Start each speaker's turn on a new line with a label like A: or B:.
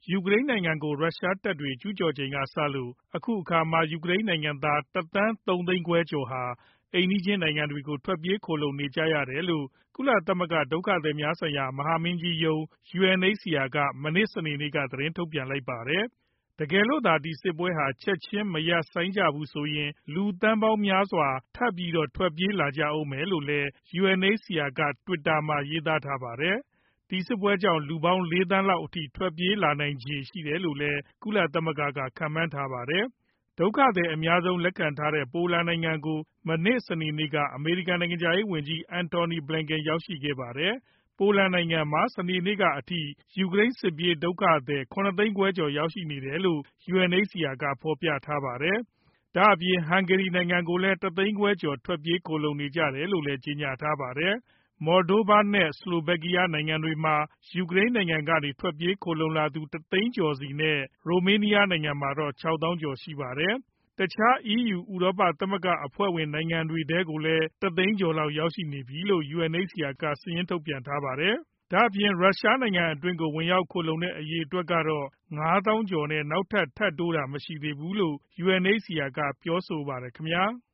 A: ယူကရိန်းနိုင်ငံကို ရုရှားတပ်တွေ ကျူးကျော်ချိန်ကစလို့ အခုအခါမှာ ယူကရိန်းနိုင်ငံသား ၁ သန်း ၃ သိန်းခွဲကျော်ဟာ အိမ်နီးချင်းနိုင်ငံတွေကို ထွက်ပြေးခိုလှုံနေကြရတယ်လို့ ကုလသမဂ္ဂ ဒုက္ခသည်များဆိုင်ရာ မဟာမင်းကြီးရုံး UNHCR က မနေ့ စနေနေ့က သတင်းထုတ်ပြန်လိုက်ပါတယ်။ တကယ်လို့သာ ဒီစစ်ပွဲဟာ ချက်ချင်းမရပ်ဆိုင်းကြဘူးဆိုရင် လူသန်းပေါင်းများစွာ ထပ်ပြီးထွက်ပြေးလာကြဦးမယ်လို့လည်း UNHCR က Twitter မှာ ရေးသားထားပါတယ်။ ဒီစစ်ပွဲကြောင့် လူပေါင်း ၄ သန်းလောက်အထိ ထွက်ပြေးလာနိုင်ခြေရှိတယ်လို့လည်း ကုလသမဂ္ဂက ခန့်မှန်းထားပါတယ်။ ဒုက္ခသည်အများဆုံး လက်ခံထားတဲ့ ပိုလန်နိုင်ငံကို မနေ့ စနေနေ့က အမေရိကန် နိုင်ငံခြားရေးဝန်ကြီး Antony Blinken ရောက်ရှိခဲ့ပါတယ်။ ပိုလန်နိုင်ငံမှာ စနေနေ့ကအထိ ယူကရိန်းစစ်ပြေးဒုက္ခသည် ၇ သိန်းခွဲကျော် ရောက်ရှိနေတယ်လို့ UNHCR က ဖော်ပြထားပါတယ်။ ဒါ့အပြင် ဟန်ဂေရီနိုင်ငံကိုလည်း ၁ သိန်းခွဲကျော် ထွက်ပြေးခိုလှုံနေကြတယ်လို့လည်း ကြေညာထားပါတယ်။ Moldova နဲ့ Slovakia နိုင်ငံတွေမှာ ယူကရိန်းနိုင်ငံကနေ ထွက်ပြေးခိုလှုံလာသူ ၁ သိန်းကျော်စီနဲ့ ရိုမေးနီးယားနိုင်ငံမှာတော့ ၆ သောင်းကျော်ရှိပါတယ်။ တခြား EU ဥရောပသမဂ္ဂအဖွဲ့ဝင် နိုင်ငံတွေထဲကိုလည်း ၁ သိန်းကျော်လောက် ရောက်ရှိနေပြီလို့ UNHCR က စာရင်းထုတ်ပြန်ထားပါတယ်။ ဒါ့အပြင် ရုရှားနိုင်ငံအတွင်းကို ဝင်ရောက်ခိုလှုံတဲ့ အရေအတွက်ကတော့ ၅ သောင်းကျော်နဲ့ နောက်ထပ် ထပ်တိုးတာ မရှိသေးဘူးလို့ UNHCR က ပြောပါတယ်ခင်ဗျာ။